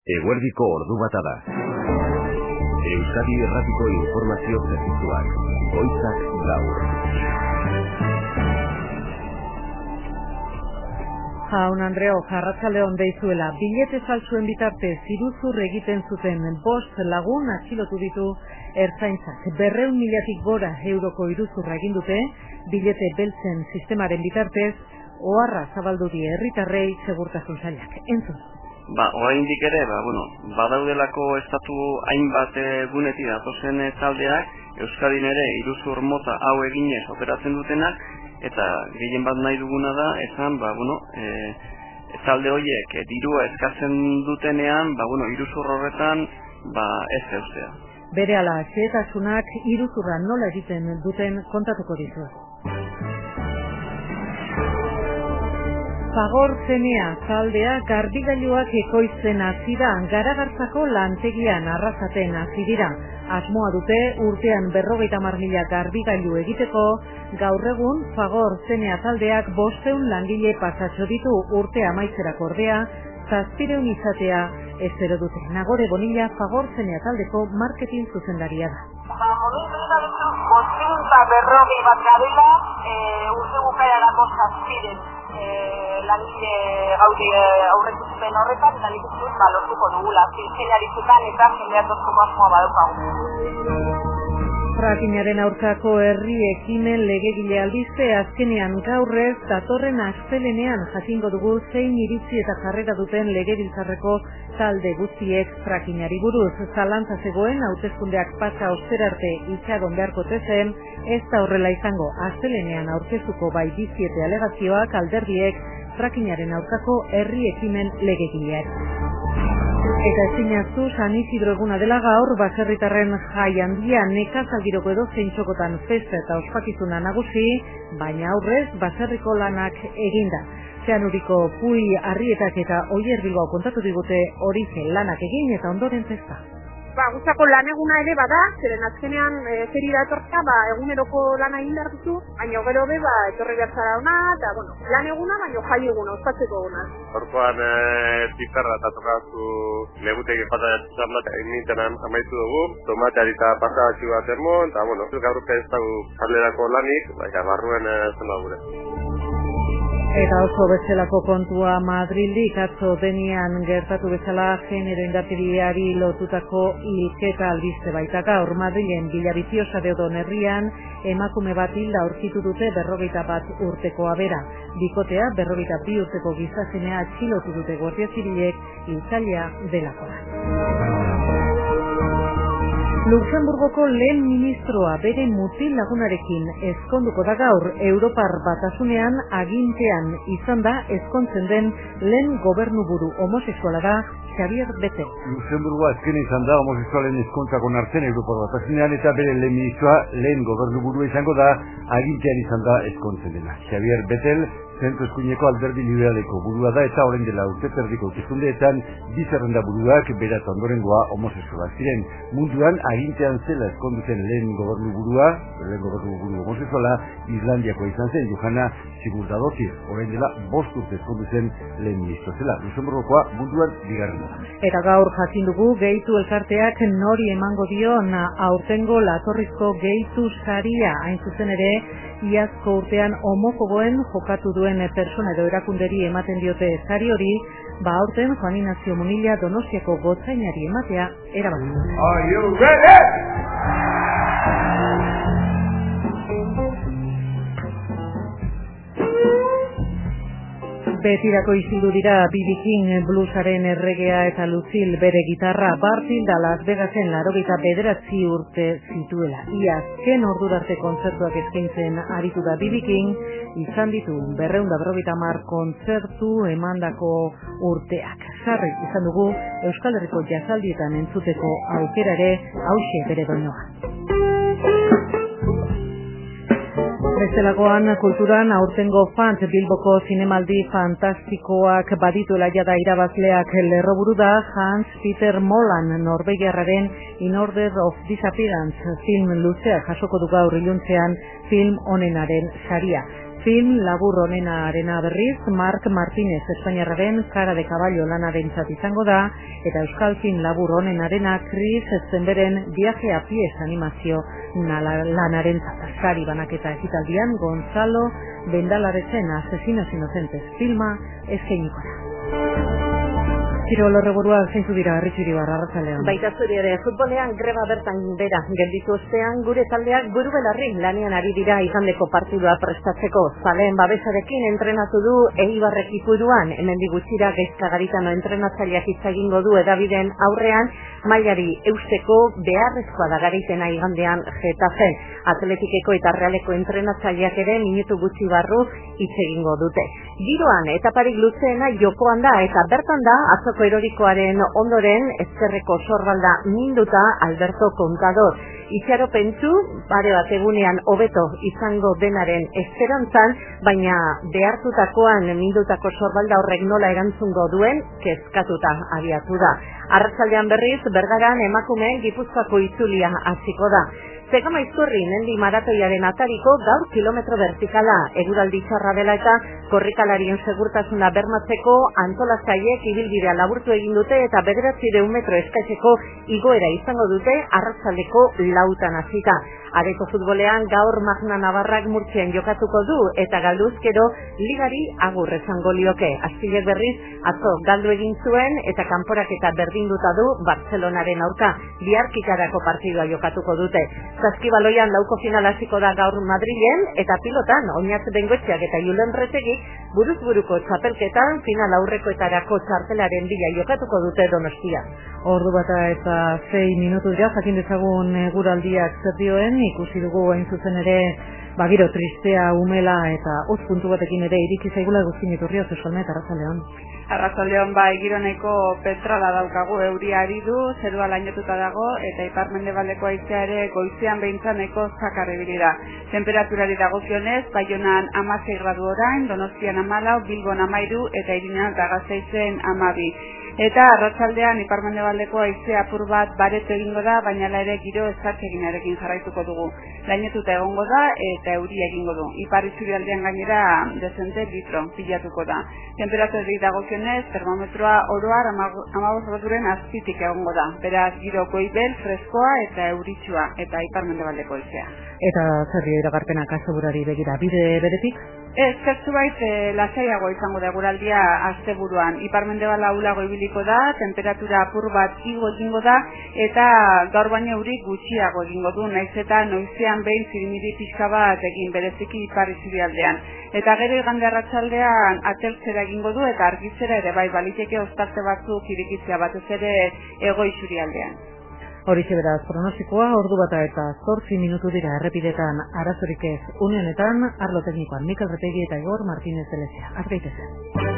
Eguerdiko ordu bata da. Euskadi Irratiko informazio zerbitzuak. Goizak gaur. Jaun Andreo, arratsaldeon deizuela. Bilete faltsuen bitartez iruzur egiten zuten 5 lagun atxilotu ditu ertzaintzak. 200.000-tik gora euroko iruzurra egin dute, bilete beltzen sistemaren bitartez, oharra zabaldu die herritarrei segurtasun sailak. Entzun. Oraindik ere, badaudelako estatu hainbat gunetik datozen taldeak, Euskadin ere iruzur mota hau eginez operatzen dutenak, eta gehien bat nahi duguna da, esan, talde horiek dirua eskatzen dutenean, iruzur horretan, ez eustea. Berehala, xehetasunak iruzurra nola egiten duten kontatuko dizu. Fagor Zenea taldea garbigailuak ekoizten hasi da, Garagartzako lantegian arrasaten hasi dira. Asmoa dute urtean 50.000 garbigailu egiteko, gaur egun Fagor Zenea taldeak 500 langile pasatxo ditu, urte amaitzerako ordea, 700 izatea espero dute. Nagore Bonilla Fagor Zenea taldeko marketing zuzendaria da. Momentu 550 bat garela, urte bukaerarako 700 langile gaude aurreikusten horretan, eta nik uste dut lortuko dugula. Zelaritzetan eta jendeatozko asmoa badaukagu. Frackingaren aurkako herri ekimen legegile albiste azkenean gaurrez datorren astelenean jakingo dugu zein iritzi eta jarrera duten legebiltzarreko talde guztiek frackingari buruz. Zalantza zegoen hauteskundeak pasa osterarte itxaron beharko zen, ez da horrela izango. Astelenean aurkeztuko bai 17 alegazioak alderdiek frackingaren aurkako herri ekimen legegileak. Eta ezinaztu San Isidro eguna dela gaur, baserritarren jai handia nekazaldiroko edozein txokotan festa eta ospakizuna nagusi, baina aurrez baserriko lanak eginda. Zeanuriko Pui, Arrietak eta Oier Bilbao kontatu digute origen lanak egin eta ondoren festa. Guztako lan eguna ere bada, zeren azkenean ferira etortzea, eguneroko lana egin behar duzu, baina gero be, etorri behar zara hona, eta lan eguna, baina jai eguna, ospatzeko eguna. Horkoan pizarra eta tokazu negutegi pata jatuzan bat nintenan amaitu dugu, tomateari eta pasabatxu bat ermo, eta gaurruka ez dago jarlerako lanik, baina barruen zen da gure. Eta oso bezalako kontua Madrildik atzo denean gertatu bezala genero indarkeriari lotutako hilketa albiste baita gaur. Madrilen Villaviciosa de Odon herrian emakume bat hilda aurkitu dute 51 urtekoa bera. Bikotea 52 urteko gizazemea atxilotu dute Guardia Zibilek hiltzailea delakoa. Luxemburgoko lehen ministroa bere mutil lagunarekin ezkonduko da gaur. Europar Batasunean agintean izan da ezkontzen den lehen gobernuburu homosexuala da Xavier Bettel. Luxemburgoa azken izan da homosexualen ezkontzak onartzen Europar Batasunean eta bere lehen ministroa lehen gobernuburua izango da agintean izan da ezkontzen dena. Xavier Bettel zentro eskuineko alderdi liberaleko burua da eta orain dela urte terdiko hauteskundeetan bi zerrenda buruak bera eta ondorengoa homosexualak ziren. Munduan agintean zela ezkonduten lehen gobernuburu homosexuala Islandiakoa izan zen, Johanna Sigurðardóttir, orain dela 5 urte ezkonduzen lehen ministro zela. Luxemburgokoa munduan bigarrena. Eta gaur jakin dugu gehitu elkarteak nori emango dion aurtengo latorrizko gehitu saria, hain zuzen ere iazko urtean homofoboen jokatu duen persona edo erakunderi ematen diote sari hori, aurten Juan Ignacio Munilla Donostiako gotzainari ematea erabaki. Are you ready? Betirako isildu dira B.B. King bluesaren erregea eta Lucille bere gitarra. Bartilda Las Vegasen 89 urte zituela. Iazken ordurarte kontzertuak eskaintzen aritu da B.B. King, izan ditu 250 kontzertu emandako urteak. Sarri izan dugu Euskal Herriko jazaldietan entzuteko aukera ere hauxe bere doinoa. Bestelakoan kulturan aurtengo Fant Bilboko zinemaldi fantastikoak badituela jada irabazleak lerroburu da Hans Peter Molan Norvegiarraren In Order of Disappearance film luzea jasoko du gaur iluntzean film onenaren saria. Film labur honenarena berriz, Marc Martínez Espainiarraren Cara de Caballo lanarentzat izango da, eta euskal film labur honenarena Chris Zenberen Viaje a Pies animazio lanarentzat. Sari banaketa ekitaldian Gonzalo Bendalaretzen Asesinos Inocentes filma eskainiko da. Kirol horreburuak zeintu dira Arritxuribar arratsalean. Baita zuri ere, futbolean greba bertan bera gelditu ostean gure taldeak buru belarri lanean ari dira igandeko partidua prestatzeko. Zaleen babesarekin entrenatu du Eibarrek Ipuruan, hemendik gutxira Gaizka Garitano entrenatzaileak hitz egingo du hedabideen aurrean mailari eusteko beharrezkoa da garaipena igandean Getafe. Atletikeko eta Realeko entrenatzaileak ere minutu gutxi barru hitz egingo dute. Giroan etaparik luzeena jokoan da eta bertan da atzoko erorikoaren ondoren ezkerreko sorbalda minduta Alberto Contador. Itxaropentsu, bare bat egunean hobeto izango denaren esperantzan, baina behartutakoan mindutako sorbalda horrek nola erantzungo duen kezkatuta abiatu da. Arratsaldean berriz, Bergaran emakumeen Gipuzkoako itzulia hasiko da. Zegama Izkorri mendi maratoiaren atariko gaur kilometro vertikala, eguraldi txarra dela eta korrikalarien segurtasuna bermatzeko antolatzaileek ibilbidea laburtu egin dute eta 900 metro eskatzeko igoera izango dute arratsaldeko 4 hasita. Areko futbolean gaur Magna Navarrak Murtzian jokatuko du eta galduzkero ligari agur esango lioke. Azpilek berriz atzo galdu egin zuen eta kanporaketa berdinduta du Barcelonaren aurka. Bihar kikarako partidua jokatuko dute. Saskibaloian lauko final hasiko da gaur Madrilen eta pilotan Oñat Bengoetxeak eta Julen Retegik buruz-buruko txapelketan final aurrekoetarako txartelaren bila jokatuko dute Donostian. Ordu bata eta 6 minutu dira, jakin dezagun eguraldiak zer dioen, ikusi dugu hain zuzen ere giro tristea, umela eta hotz puntu batekin ere iriki zaigula Agustin Iturrioz Euskalmet, arratsaldeon. Arratsaldeon bai, gironeko petrala daukagu, euria ari du, zerua lainotuta dago eta ipar-mendebaldeko haizea ere goizean behintzaneko zakar ibili da. Temperaturari dagokionez, Baionan 16 gradu orain, Donostian 14, Bilbon 13 eta Irinan eta Gasteizen 12. Eta arratsaldean ipar-mendebaldeko haizea apur bat baretu egingo da, baina ere giro eskartzeginarekin jarraituko dugu. Lainetuta egongo da eta euria egingo du. Ipar isurialdean gainera dezente litro pilatuko da. Temperaturari dagokionez, termometroa oroar 15 graduren azpitik egongo da. Beraz, giro goibel, freskoa eta euritsua eta ipar-mendebaldeko haizea. Eta zer dio iragarpenak asteburari begira, bide beretik? Ez, zertzubait lasaiago izango da eguraldia asteburuan. Ipar-mendebala ahulago ibiliko da, temperatura apur bat igo egingo da, eta gaur baino eurik gutxiago egingo du, naiz eta noizean behin zirimiri pixka bat egin bereziki ipar isurialdean. Eta gero igande arratsaldean ateltzera egingo du eta argitzera ere bai baliteke ostarte batzuk irikitzea batez ere hego isurialdean. Horixe beraz pronostikoa, ordu bata eta 8 minutu dira errepidetan arazorik ez une honetan, arlo teknikoan Mikel Retegi eta Igor Martínez Elezea. Azgaitezen.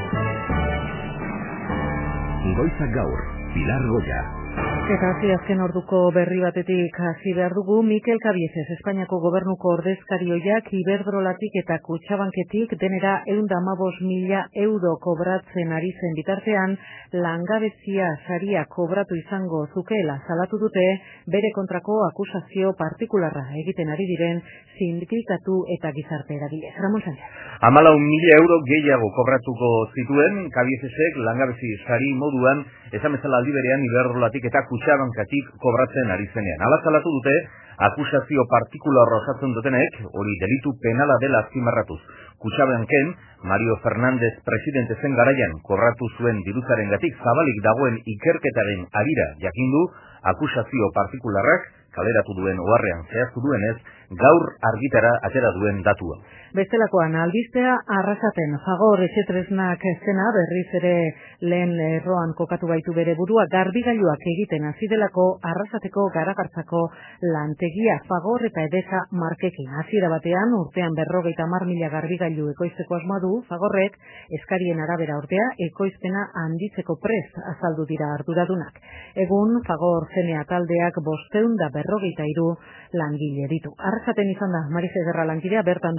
Goizak gaur, Pilar Goya. Eta azken orduko berri batetik hasi behar dugu, Mikel Cabiezes, Espainiako gobernuko ordezkarioiak Iberdrolatik eta Kutxabanketik denera 115.000 euro kobratzen ari zen bitartean, langabezia saria kobratu izango zukeela salatu dute bere kontrako akusazio partikularra egiten ari diren sindikatu eta gizarte eragile. Ramon Sánchez. 14.000 euro gehiago kobratuko zituen Cabiezesek langabezi sari moduan, esan bezala aldi berean Iberdrolatik eta Kutxabankatik kobratzen ari zenean. Hala salatu dute, akusazio partikularra osatzen dutenek, hori delitu penala dela azpimarratuz. Kutxabanken, Mario Fernández presidente zen garaian kobratu zuen diruzarengatik zabalik dagoen ikerketaren harira jakindu, akusazio partikularrak kaleratu duen oharrean zehaztu duenez, gaur argitara atera duen datua. Bestelakoan albistea Arrasaten Fagor etxetresnak zena berriz ere lehen erroan kokatu baitu bere burua garbigailuak egiten hasi delako Arrasateko garagartzako lantegia Fagor eta Edesa markekin. Hasiera batean urtean 50.000 garbigailu ekoizteko asmoa du Fagorrek, eskarien arabera ordea ekoizpena handitzeko prest azaldu dira arduradunak. Egun Fagor zenea taldeak 553 langile ditu. Arrasaten izan da Marije Gerra lankidea, bertan da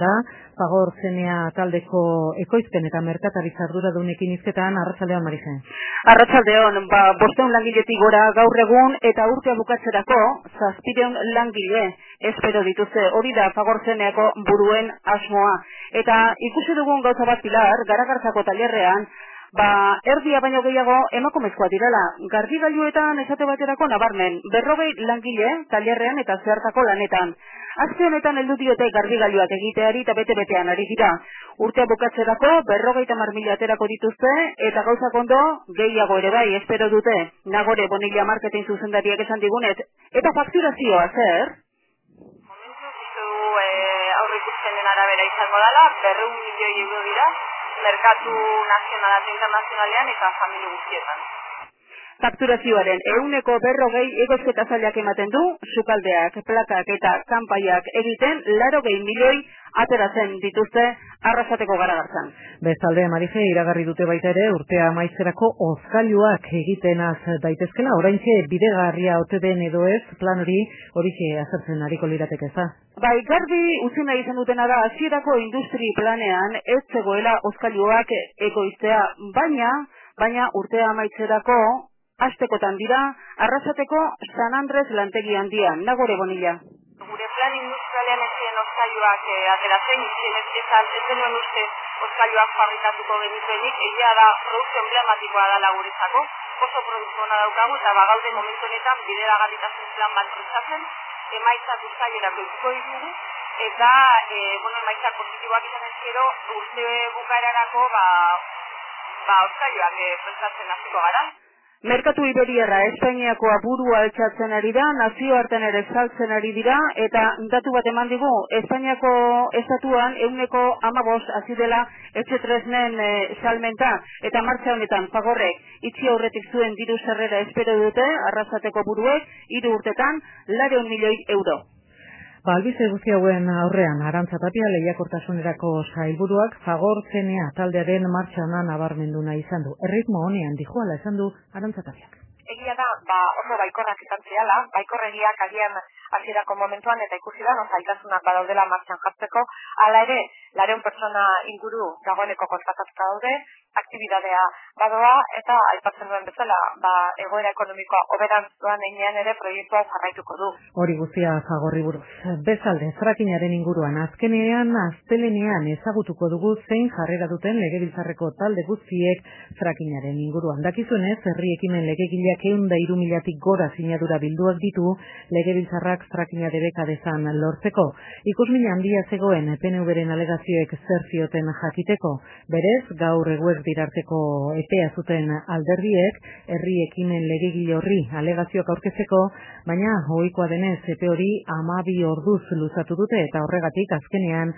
Fagor Zenea taldeko ekoizpen eta merkataritza arduradunekin hizketan. Arratsaldeon, Marije. Arratsaldeon, 500 langiletik gora gaur egun eta urtea bukatzerako 700 langile espero dituzte. Hori da Fagor Zeneako buruen asmoa. Eta ikusi dugun gauza bat, Pilar, Garagartzako tailerrean, erdia baino gehiago emakumezkoa direla. Gardigailuetan esate baterako nabarmen, 40 langile tailerrean eta zeharkako lanetan. Azte honetan heldu diote gardigailuak egiteari eta bete-betean ari dira. Urtea bukatzerako 50.000 aterako dituzte eta gauzak ondo gehiago ere bai espero dute. Nagore Bonilla marketing zuzendariak esan digunez. Eta fakturazioa zer? Aurreikuspenen arabera izango dela, 200 milioi euro dira, merkatu nazionala eta internazionalean eta familia guztietan. Fakturazioaren 140 egosketa zailak ematen du, sukaldeak, plakak eta kanpaiak egiten 80 milioi ateratzen dituzte Arrasateko Garagartzan. Bestalde, Marije, iragarri dute baita ere urtea amaitzerako hozkailuak egiten az daitezkela, oraintxe bidegarria ote den edo ez, plan horixe azertzen ariko lirateke za. Bai, garbi utzi nahi izan dutena da hasierako industri planean ez zegoela hozkailuak ekoiztea, baina urtea amaitzerako hastekotan dira Arrasateko San Andres lantegi handian. Nagore Bonilla. Gure plan industrialean ez ziren hozkailuak ateratzen, ez denuen uste hozkailuak fabrikatuko genituenik, egia da produktu emblematikoa dela guretzako, oso produktu hona daukagu eta gaude momentu honetan bideragarritasun plan bat prestatzen, emaitzak uztailerako ikusko ditugu, eta emaitzak positiboak izan ezkero urte bukaerarako hozkailuak prestatzen hasiko gara. Merkatu iberiarra Espainiako burua altxatzen ari da, nazioartean ere saltzen ari dira, eta datu bat eman digu, Espainiako estatuan 15% hasi dela etxe tresnen salmenta, eta martxa honetan Fagorrek itxi aurretik zuen diru sarrera espero dute, Arrasateko buruek, 3 urtetan 200 milioi euro. Albiste guzti hauen aurrean, Arantza Tapia lehiakortasunerako sailburuak Fagor Zenea taldearen martxa ona nabarmendu nahi izan du. Erritmo honean dijoala esan du Arantza Tapiak. Egia da, oso baikorrak izan ziala, baikorregiak agian hasierako momentuan eta ikusi da, zailtasunak badaudela martxan jartzeko, hala ere, 200 pertsona inguru dagoeneko kontratatua daude, aktibitatea badoa eta aipatzen duen bezala, egoera ekonomikoa hoberantz doan heinean ere proiektua jarraituko du. Hori guztia Fagorri buruz. Bestalde, frackingaren inguruan azkenean astelenean ezagutuko dugu zein jarrera duten legebiltzarreko talde guztiek frackingaren inguruan. Dakizuenez, herri ekimen legegileak 103.000tik gora sinadura bilduak ditu legebiltzarrak frackinga debeka dezan lortzeko. Ikusmina handia zegoen PNV-ren alegazioek zer zioten jakiteko. Berez, gaur eguerdi dirarteko epea zuten alderdiek, herri ekimen legegile horri alegazioak aurkezeko, baina ohikoa denez epe hori 12 orduz luzatu dute eta horregatik azkenean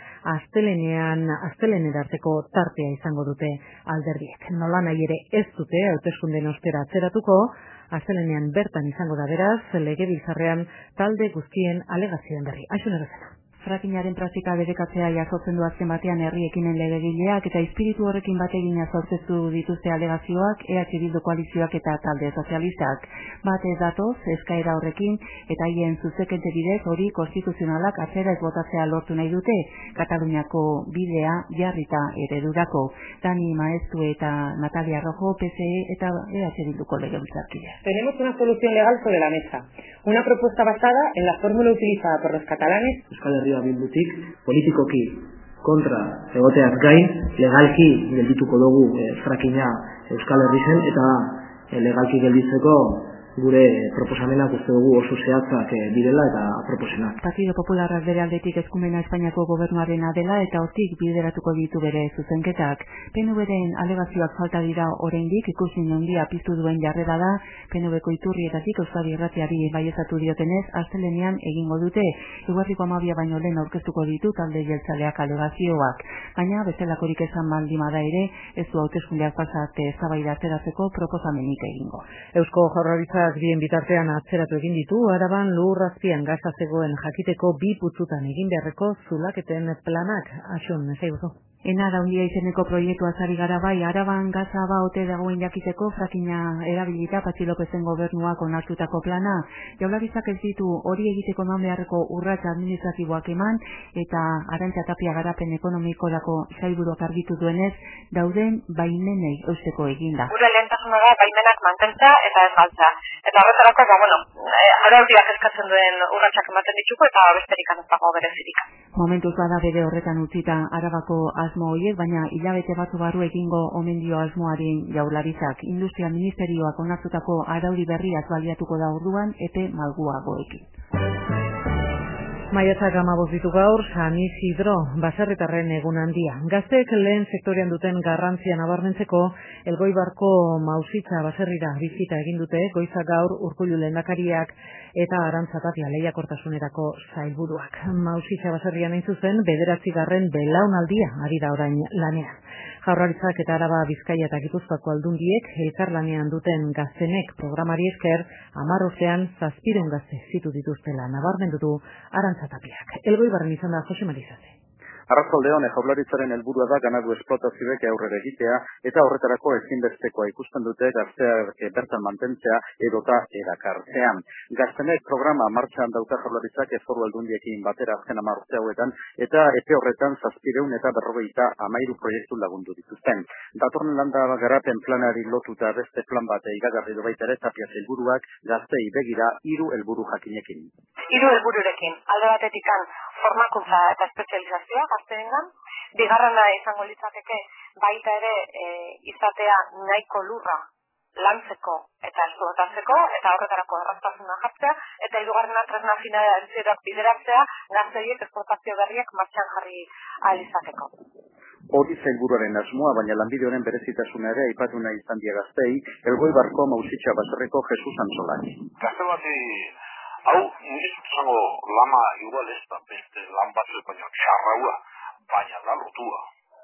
astelenerarteko tartea izango dute alderdiek. Nola nahi ere ez dute hauteskunden ostera atzeratuko, astelenean bertan izango da beraz, legebiltzarrean talde guztien alegazioen berri. Aixun errezena. Frackingaren praktika bedekatzea jasotzen du azken batean herri ekimen legegileak eta espiritu horrekin bategina aurkeztu dituzte alegazioak EH Bildu koalizioak eta talde sozialistak. Bat ez datoz eskaera horrekin eta haien zuzenkete bidez hori konstituzionalak atzera ez botatzea lortu nahi dute Kataluniako bidea jarrita eredurako. Dani Maeztu eta Natalia Rojo, PSE eta EH Bilduko legebiltzarkideak. Tenemos una solución legal sobre la mesa. Una propuesta basada en la fórmula utilizada por los catalanes. Euskal Herria Bildutik politikoki kontra egoteaz gain, legalki geldituko dugu frackinga Euskal Herrisen eta legalki gelditzeko gure proposamenak uste dugu oso zehatzak direla eta proposenak. Partido Popularrak bere aldetik eskumena Espainiako gobernuarena dela eta hortik bideratuko ditu bere zuzenketak. PNV-ren alegazioak falta dira oraindik ikusi handia piztu duen jarrera da, PNV-ko iturrietatik Euskadi Irratiari baieztatu diotenez, astelenean egingo dute, Eguerdiko 12 baino lehen aurkeztuko ditu talde jeltzaleak alegazioak. Baina bestelakorik esan baldimada ere, ez du hauteskundeak pasarte eztabaida ateratzeko proposamenik egingo. Eusko Jaurlaritzak bien bitartean atzeratu egin ditu, Araban lur azpian gaza zegoen jakiteko 2 putzutan egin beharreko zulaketen planak. Axun, ez Enara handia izeneko proiektua ari gara bai, Araban gaza ote dagoen jakiteko frakina erabilita Patxi Lopezen gobernuak onartutako plana. Jaurlaritzak ez ditu hori egiteko eman beharreko urrats administratiboak eman eta Arantxa Tapia garapen ekonomikorako sailburuak argitu duenez, dauden baimenei eusteko eginda. Gure lehentasuna da baimenak mantentzea eta ez galtzea. Eta horretarako, araudiak eskatzen duen urratsak ematen ditugu eta besterik ez dago berezirik. Momentuz bada bere horretan utzita Arabako asmo horiek, baina hilabete batzu barru egingo omen dio asmoaren Jaurlaritzak. Industria Ministerioak onartutako araudi berriak baliatuko da orduan epe malguagoekin. Maiatzak 15 ditu gaur, San Isidro baserritarren egun handia. Gazteek lehen sektorean duten garrantzia nabarmentzeko, Elgoibarko Mausitza baserrira bizita egin dute, goiza gaur Urkullu lehendakariak eta Arantxa Tapia lehiakortasunerako sailburuak. Mausitza baserrian hain zuzen, 9. belaunaldia ari da orain lanean. Jaurlaritzak eta Araba, Bizkaia eta Gipuzkoako aldundiek elkarlanean duten gaztenek programari esker 10 urtean 700 gazte zitu dituztela nabarmendu du Arantxa Tapiak. Elgoibarren izan da Jose Marizate. Arratsaldeon, Jaurlaritzaren helburua da ganadu esplotazioek aurrera egitea eta horretarako ezinbestekoa ikusten dute gazteak bertan mantentzea edota erakartzea. Gaztenek programa martxan dauka Jaurlaritzak Foru Aldundiekin batera azken 10 urte hauetan eta epe horretan 753 proiektu lagundu dituzten. Datorren landa garapen planari lotuta beste plan bat iragarri du baita ere Tapia sailburuak gaztei begira 3 helburu jakinekin. 3 helbururekin, alde batetik formakuntza eta espezializazioa gazteengan, bigarrena izango litzateke baita ere izatea nahiko lurra lantzeko eta esplotatzeko eta horretarako erraztasuna jartzea, eta hirugarrena tresna finantzieroak bideratzea gazteiek esplotazio berriak martxan jarri ahal izateko. Hori sailburuaren asmoa, baina lanbide honen berezitasuna ere aipatu nahi izan die gaztei, Elgoibarko Mausitza baserriko Jesus Antsolari. Gazte bati hau, nire zango lama igual ez da beste lan batzuk baina txarraua, baina da lotua.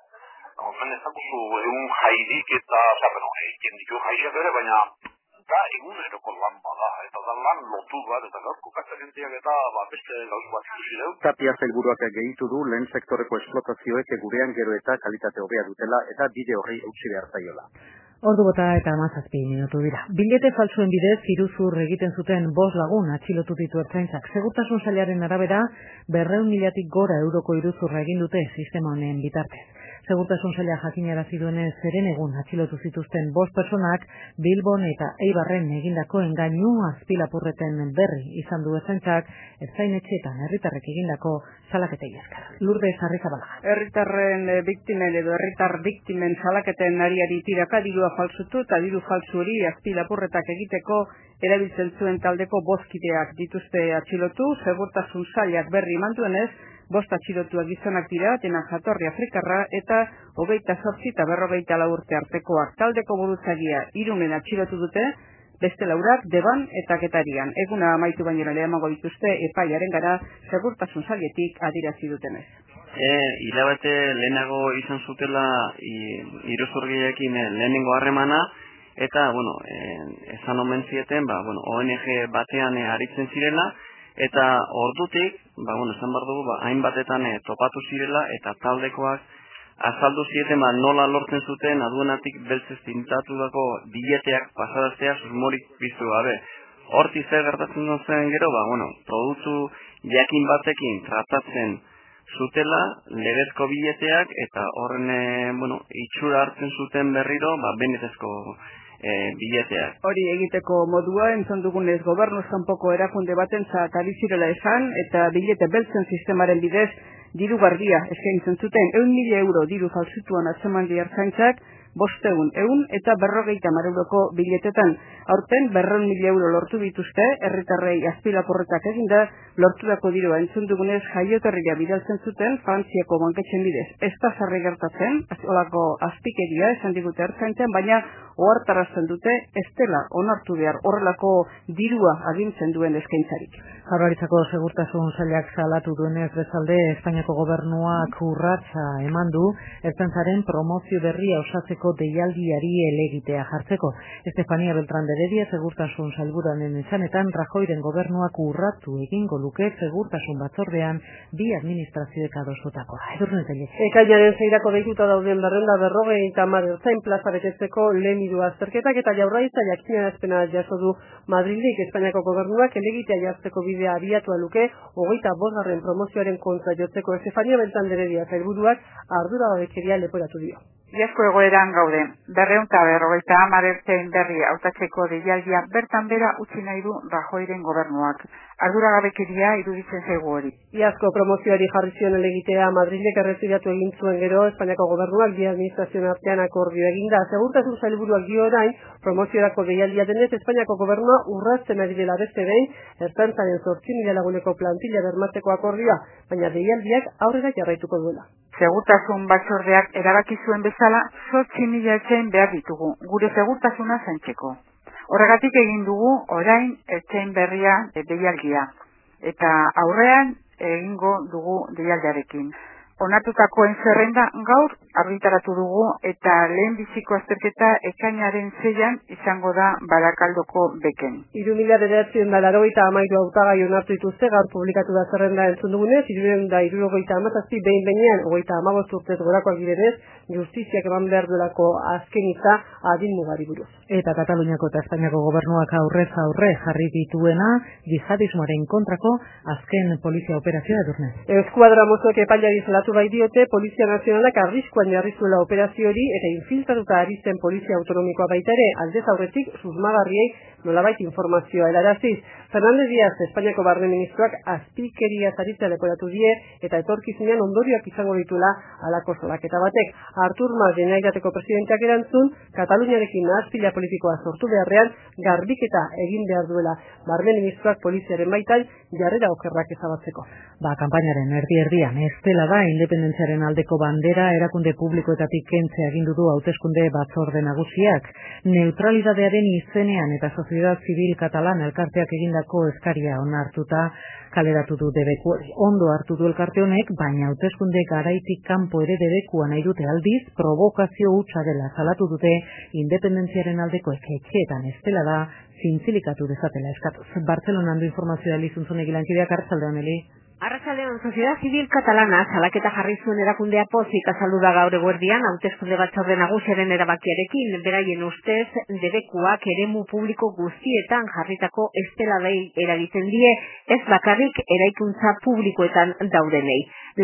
Hemen ez dakuzu egun jairik eta, egiten ditu jaixak ere, baina da eguneroko lan bada, eta da lan lotu bat, eta gaurko katzakentiak eta beste gauz bat ikusi dugu. Tapia sailburuak gehitu du lehen sektoreko esplotazioek gurean gero eta kalitate hobea dutela eta bide horri eutsi behar zaiola. Ordu bota eta 17 minutu dira. Bilete faltsuen bidez iruzur egiten zuten 5 lagun atxilotu ditu ertzaintzak. Segurtasun sailaren arabera 200.000-tik gora euroko iruzurra egin dute sistema honen bitartez. Segurtasun saila jakinarazi duenez zeren egun atxilotu zituzten 5 personak Bilbon eta Eibarren egindako engainu azpilapurreten berri izan du ertzaintzak ertzainetxeetan herritarrek egindako salaketei esker. Lourdes Arrizabalaga. Herritarren biktimen edo herritar biktimen salaketen ariari tiraka dirua faltsutu eta diru faltsu hori azpilapurretak egiteko erabiltzen zuen taldeko 5 kideak dituzte atxilotu. Segurtasun sailak berri eman duenez 5 atxilotuak gizonak dira, dena jatorri afrikarra eta 28 eta 54 urte artekoak. Taldeko buruzagia Irunen atxilotu dute, beste 4 Deban eta Getarian. Eguna amaitu baino emango dituzte epaiaren gara segurtasun sailetik adierazi dutenez. Hilabete lehenago izan zutela iruzurgiekin lehenengo harremana, eta, esan omen zieten, ONG batean aritzen zirela, eta ordutik, esan behar dugu, hainbatetan topatu zirela, eta taldekoak azaldu zieten nola lortzen zuten aduanatik beltzez tintatutako bileteak pasaraztea susmorik piztu gabe. Hortik zer gertatzen zen gero, produktu jakin batekin tratatzen zutela legezko bileteak, eta horren itxura hartzen zuten berriro benetezko bileteak. Hori egiteko modua entzun dugunez gobernuz kanpoko erakunde batentzat ari zirela esan eta bilete beltzen sistemaren bidez diru gardia eskaintzen zuten 100.000 euro diru faltsutuan atzeman di ertzaintzak 500 eta 50 euroko biletetan. Aurten 200.000 euro lortu dituzte, herritarrei azpilapurretak eginda, lorturako dirua entzun dugunez jaioterrira bidaltzen zuten Frantziako banketxen bidez. Ez da sarri gertatzen, olako azpikeria esan digute ertzaintzen, baina ohartarazten dute ez dela onartu behar horrelako dirua agintzen duen eskaintzarik. Jaurlaritzako segurtasun sailak salatu duenez bezalde Espainiako gobernuak urratsa eman du ertzaintzaren promozio berria osatzeko aldeko deialdiari helegitea jartzeko. Estefania Beltrán de Heredia segurtasun sailburuaren esanetan Rajoyren gobernuak urratu egingo luke segurtasun batzordean bi administrazioek adostutakoa. Ekainaren 6 deituta dauden 250 ertzain plaza betetzeko lehen hiru azterketak eta Jaurlaritza jakinarazpena jaso du Madrildik. Espainiako gobernuak helegitea jartzeko bidea abiatua luke 25. promozioaren kontra jotzeko. Estefania Beltrán de Heredia sailburuak arduragabekeria leporatu dio. Iazko egoeran gaude, 250 ertzain berri hautatzeko deialdia bertan bera utzi nahi du Rajoyren gobernuak. Arduragabekeria iruditzen zaigu hori. Iazko promozioari jarri zion helegitea Madrilek errezidatu egin zuen gero Espainiako gobernuak bi administrazioen artean akordio eginda. Segurtasun sailburuak dio orain promoziorako deialdia denez Espainiako gobernua urratzen ari dela beste behin ertzaintzaren 8.000 laguneko plantilla bermatzeko akordioa, baina deialdiak aurrera jarraituko duela. Segurtasun batzordeak erabaki zuen bezala 8.000 ertzain behar ditugu, gure segurtasuna zaintzeko. Horregatik egin dugu orain ertzain berria deialdia, eta aurrean egingo dugu deialdiarekin. Onartutakoen zerrenda gaur argitaratu dugu eta lehen biziko azterketa ekainaren 6an izango da Barakaldoko beken. 3.983 hautagai onartu dituzte gaur publikatu da zerrenda entzun dugunez, 377 behin-behinean 35 urtez gorakoak direnez, justiziak eman behar duelako azken hitza adin mugari buruz. Eta Kataluniako eta Espainiako gobernuak aurrez aurre jarri dituena jihadismoaren kontrako azken polizia operazioa Edurne. Eskuadra mozoek epaileari salatu bai diote Polizia Nazionalak arriskuan jarri zuela operazio hori eta infiltratuta ari zen Polizia Autonomikoa baita ere aldez aurretik susmagarriei nolabait informazioa helaraziz. Fernández Díaz, Espainiako barne ministroak azpikeria zaritza leporatu die eta etorkizunean ondorioak izango dituela halako salaketa batek. Artur Mas Generalitateko presidenteak erantzun, Kataluniarekin nahazpila politikoa sortu beharrean garbiketa egin behar duela barne ministroak poliziaren baitan jarrera okerrak ezabatzeko. Kanpainaren erdi-erdian ez dela da independentziaren aldeko bandera erakunde publikoetatik kentzea agindu du hauteskunde batzorde nagusiak. Neutralitatearen izenean eta Sociedad Civil Catalana elkarteak egindako eskaria onartuta kaleratu du debeku. Ondo hartu du elkarte honek, baina hauteskunde garaitik kanpo ere debekua nahi dute aldiz, provokazio hutsa dela salatu dute independentziaren aldeko etxeetan ez dela da zintzilikatu dezatela eskatuz. Bartzelonan du informazioa Lizuntzun egilankideak Arratsaldeon Eli. Arratsaldeon, Sociedad Civil Catalana salaketa jarri zuen erakundea pozik azaldu da gaur eguerdian hauteskunde batzorde nagusiaren erabakiarekin, beraien ustez debekuak eremu publiko guztietan jarritako esteladei eragiten die, ez bakarrik eraikuntza publikoetan daudenei.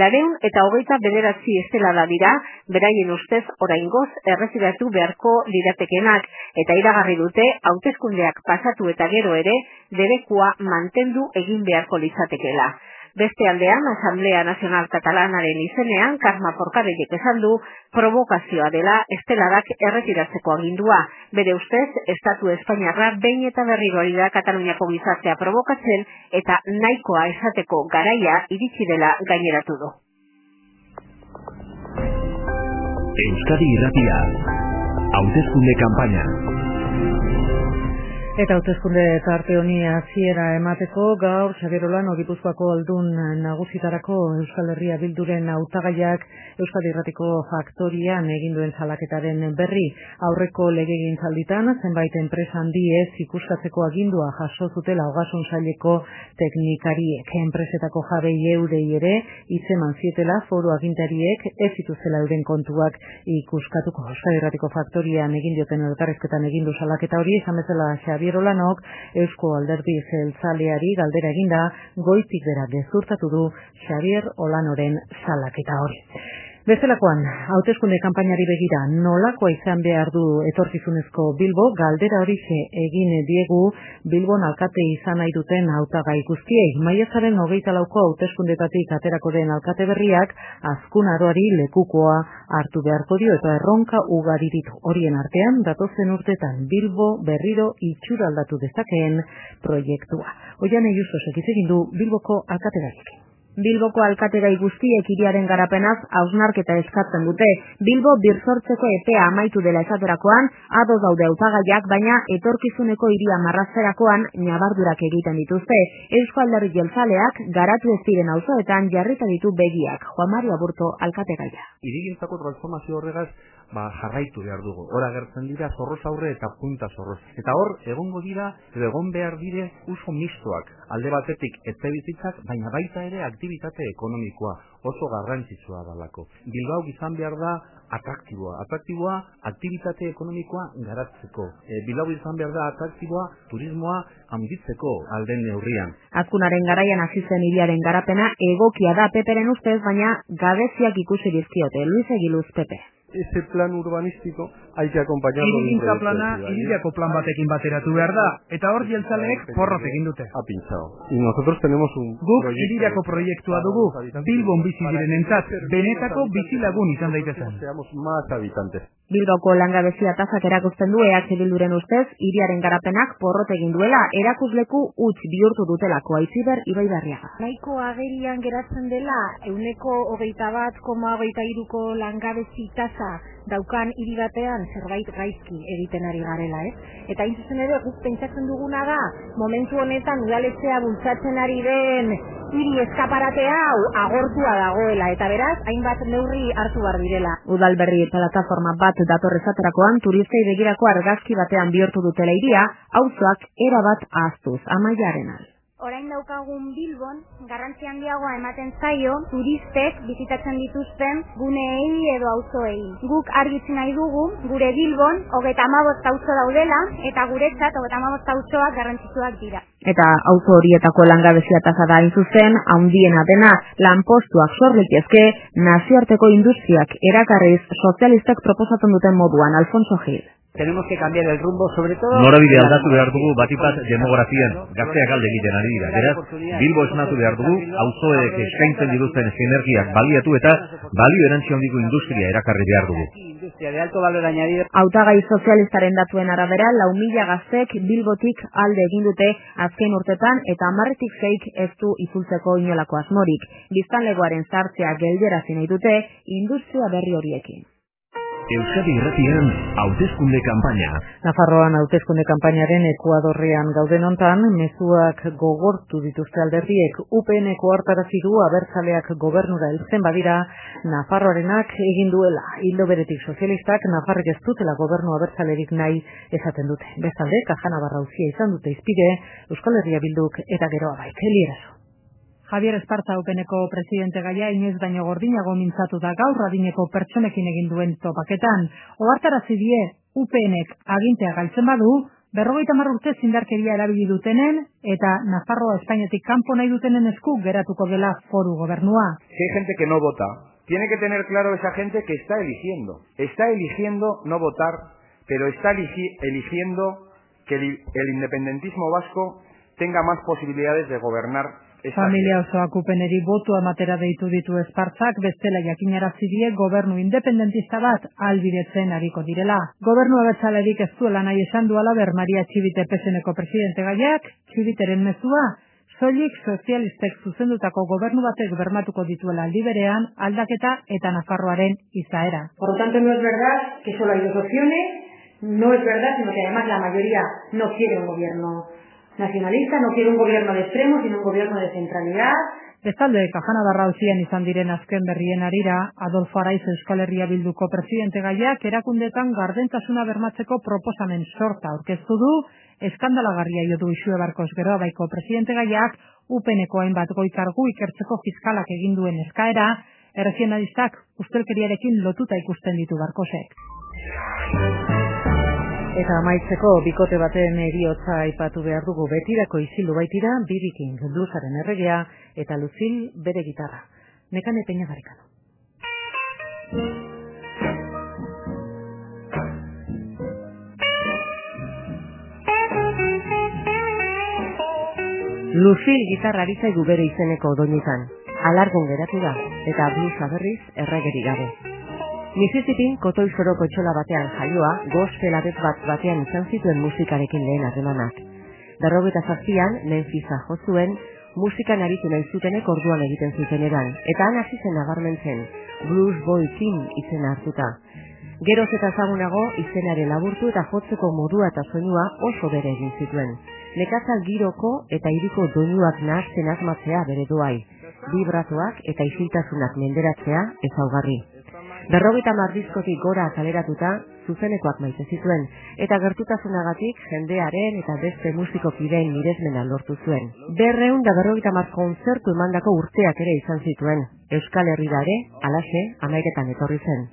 229 estelada dira, beraien ustez oraingoz errezidatu beharko liratekenak, eta iragarri dute hauteskundeak pasatu eta gero ere debekua mantendu egin beharko litzatekeela. Beste aldean, Asamblea Nacional Katalanaren izenean, Karma Forcadellek esan du, provokazioa dela esteladak erretiratzeko agindua. Bere ustez, Estatu Espainiarra behin eta berriro ari da Kataluniako gizartea provokatzen eta nahikoa esateko garaia iritsi dela gaineratu du. Euskadi Irratia, hauteskunde kanpaina. Eta hauteskunde tarte honi hasiera emateko gaur Xabier Olano Gipuzkoako aldun nagusitarako Euskal Herria Bilduren hautagaiak Euskadi Irratiko faktorian egin duen salaketaren berri. Aurreko legegintzalditan zenbait enpresa handiez ikuskatzeko agindua jaso zutela Ogasun Saileko teknikariek. Enpresetako jabei eurei ere hitzeman zietela foru agintariek ez zituztela euren kontuak ikuskatuko. Euskadi Irratiko faktorian egin dioten elkarrizketan egin du salaketa hori, esan bezala Xabier Olanok Eusko Alderdi Jeltzaleari galdera eginda goitik bera gezurtatu du Xabier Olanoren salaketa hori. Bestelakoan, hauteskunde kanpainari begira nolakoa izan behar du etorkizunezko Bilbo, galdera horixe egin diegu Bilbon alkate izan nahi duten hautagai guztiei. Maiatzaren 24ko hauteskundetatik aterako den alkate berriak azkun aroari lekukoa hartu beharko dio eta erronka ugari ditu. Horien artean, datozen urtetan Bilbo berriro itxura aldatu dezakeen proiektua. Oian Ayuso segiz egin du Bilboko alkategaiek. Bilboko alkategai guztiek hiriaren garapenaz hausnarketa eskatzen dute. Bilbo birsortzeko epea amaitu dela esaterakoan, ados daude hautagaiak, baina etorkizuneko hiria marrazterakoan ñabardurak egiten dituzte. Eusko Alderdi Jeltzaleak garatu ez diren auzoetan jarrita ditu begiak. Juan Mario Aburto alkategaia. Hirigintzako transformazio horregaz jarraitu behar dugu. Hor agertzen dira zorroz aurre eta punta zorroz. Eta hor, egongo dira, edo egon behar dire uso mistoak. Alde batetik etxebizitzak, baina baita ere aktibitate ekonomikoa oso garrantzitsua dalako. Bilbao izan behar da atraktiboa aktibitate ekonomikoa garatzeko. Bilbao izan behar da atraktiboa turismoa handitzeko alden neurrian. Azkunaren garaian hasi zen hiriaren garapena egokia da Peperen ustez, baina gabeziak ikusi dizkiote. Luis Egiluz, Pepe. Ese plan urbanístico hay que acompañarlo de un proyecto plana hiriako plan batekin bateratu behar da, eta hor jeltzaleek porrot egin dute. Ha pinchado. Y nosotros tenemos un Guk hiriako proiektua dugu, Bilbon bizi direnentzat, benetako bizilagun izan daitezen. Seamos más habitantes. Bilboko langabezia tasak erakusten du EH Bilduren ustez, hiriaren garapenak porrot egin duela, erakusleku huts bihurtu dutelako Aitziber Ibaibarriaga. Nahiko agerian geratzen dela, 121,23ko langabezi tasa daukan hiri batean zerbait gaizki egiten ari garela, Eta hain zuzen ere guk pentsatzen duguna da, momentu honetan udaletxea bultzatzen ari den hiri eskaparate hau agortua dagoela, eta beraz, hainbat neurri hartu behar direla. Udalberri plataforma bat dator esaterakoan turistei begirako argazki batean bihurtu dutela hiria, auzoak erabat ahaztuz, Amaiarena. Orain daukagun Bilbon, garrantzi handiagoa ematen zaio, turistek bizitatzen dituzten guneei edo auzoei. Guk argitzi nahi dugu, gure Bilbon, 35 auzo daudela, eta guretzat 35 auzoak garrantzitsuak dira. Eta auzo horietako langabezia tasa da hain zuzen, handiena dena, lanpostuak sor litezke, nazioarteko industriak erakarriz sozialistek proposatzen duten moduan, Alfonso Gil. Tenemos que cambiar el rumbo, sobre todo... Norabide aldatu behar dugu batipat demografian, gazteak alde egiten ari dira. Beraz, Bilbo esnatu behar dugu, auzoek eskaintzen dituzten sinergiak baliatu eta balio erantzi handiko industria erakarri behar dugu. Hautagai sozialistaren datuen arabera, 4.000 gaztek Bilbotik alde egin dute azken urtetan eta 10tik 6 ez du itzultzeko inolako asmorik. Biztanlegoaren sartzea gelderazi nahi dute industria berri horiekin. Euskadi Irratian hauteskunde kanpaina. Nafarroan hauteskunde kanpainaren Ekuadorrean gauden hontan, mezuak gogortu dituzte alderdiek. UPN-eko hartarazi du abertzaleak gobernura heltzen badira, Nafarroarenak egin duela. Ildo beretik sozialistak Nafarrek ez dutela gobernu abertzalerik nahi esaten dute. Bestalde, Kajana Barrauzia izan dute izpide, Euskal Herria Bilduk eta geroa baik. Elierazo. Javier Esparza UPN-eko presidente gaia inoiz baino gordinago mintzatu da gaur adineko pertsonekin egin duen topaketan. Ohartarazi die UPN-ek agintea galtzen badu, 50 urte indarkeria erabili dutenen eta Nafarroa Espainiatik kanpo nahi dutenen esku geratuko dela foru gobernua. Si hay gente que no vota, tiene que tener claro esa gente que está eligiendo. Está eligiendo no votar, pero está eligiendo que el independentismo vasco tenga más posibilidades de gobernar. Familia osoak UPN-eri botua ematera deitu ditu Espartzak, bestela jakinarazi die gobernu independentista bat ahalbidetzen ariko direla. Gobernu abertzalerik ez duela nahi esan duala Maria Txibite PSN-eko presidente gaiak, Txibiteren mezua, soilik sozialistek zuzendutako gobernu batek bermatuko dituela aldi berean, aldaketa eta Nafarroaren izaera. Por lo tanto, no es verdad que solo hay dos opciones, no es verdad, sino que además la mayoría no quiere un gobierno nacionalista, no quiere un gobierno de extremos, sino un gobierno de centralidad. Bestalde, Kajana Barrauzian izan diren azken berrien arira, Adolfo Araiz Euskal Herria Bilduko presidente gaiak erakundetan gardentasuna bermatzeko proposamen sorta aurkeztu du, eskandalagarria jo du Ixue Barkos Geroabaiko presidente gaiak, UPN-eko hainbat goi-kargu ikertzeko fiskalak egin duen eskaera, erregionalistak ustelkeriarekin lotuta ikusten ditu Barkosek. Eta amaitzeko bikote baten heriotza aipatu behar dugu, betirako isildu baitira B.B. King, bluesaren erregea eta Lucille bere gitarra. Nekane Peñagarrikano. Lucille gitarra ari zaigu bere izeneko doinetan. Alargun geratu da eta bluesa berriz erregeri gabe. Mississippi kotoi zoroko etxola batean jaioa, gospel abez batean izan zituen musikarekin lehen harremanak. 57an Memphisa jo zuen, musikan aritu nahi zutenek orduan egiten zuten eran, eta han hasi zen nabarmentzen, Blues Boy King izena hartuta. Geroz eta ezagunago izenaren laburtu eta jotzeko modua eta soinua oso bere egin zituen. Nekazal giroko eta hiriko doinuak nahazten asmatzea bere doai, vibratoak eta isiltasunak menderatzea ezaugarri. 50 diskotik gora kaleratuta, zuzenekoak maite zituen, eta gertutasunagatik jendearen eta beste musikokideen miresmena lortu zuen. 250 kontzertu emandako urteak ere izan zituen. Euskal Herrira ere, alaxe, 11etan etorri zen.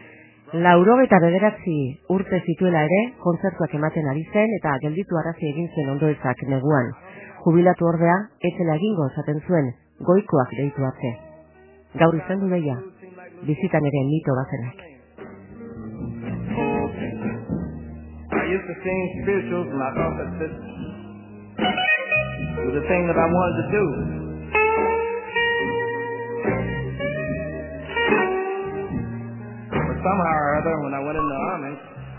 99 urte zituela ere, kontzertuak ematen ari zen eta gelditu arazi egin zen ondoezak neguan. Jubilatu ordea, etzela egingo esaten zuen, goikoak deitu arte. Gaur izan du deia, bizitan ere mito bazenak. I used to sing spirituals and I thought that this was the thing that I wanted to do. But somehow or other, when I went in the army,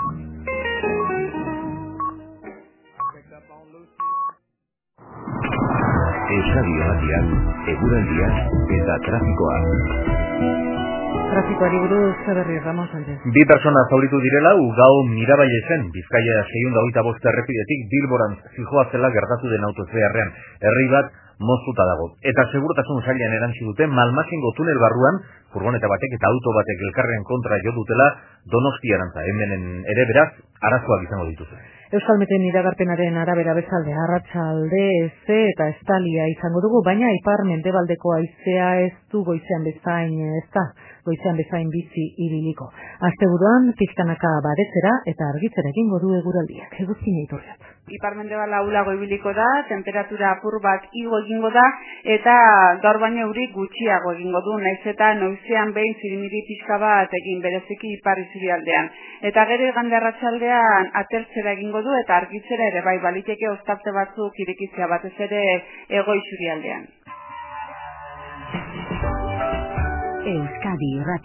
Euskadi Irratian, eguraldia eta trafikoa. Trafikoari buruz berri Ramos Alde. 2 pertsona zauritu direla Ugao Mirabailesen, Bizkaia 625 errepidetik Bilborantz zihoazela gertatu den autozbeharrean. Herri bat moztuta dago. Eta segurtasun sailean erantsi dute Malmasengo tunel barruan furgoneta batek eta auto batek elkarren kontra jo dutela Donostiarantza. Hemenen ere beraz arazoak izango dituzte. Euskalmeten iragarpenaren arabera bezalde arratsalde eze eta estalia izango dugu, baina ipar mendebaldeko haizea ez du goizean bezain bizi ibiliko. Asteburuan pixkanaka baretzera eta argitzera egingo du eguraldiak. Eguzkina Iturriat. Ipar mendebal ahulago ibiliko da, temperatura apur bat igo egingo da eta gaur baino euri gutxiago egingo du, naiz eta noizean behin zirimiri pixka bat egin bereziki ipar isurialdean. Eta gero igande arratsaldean atertzera egingo du eta argitzera ere bai baliteke ostarte batzuk irekitzea batez ere hego isurialdean. Euskadi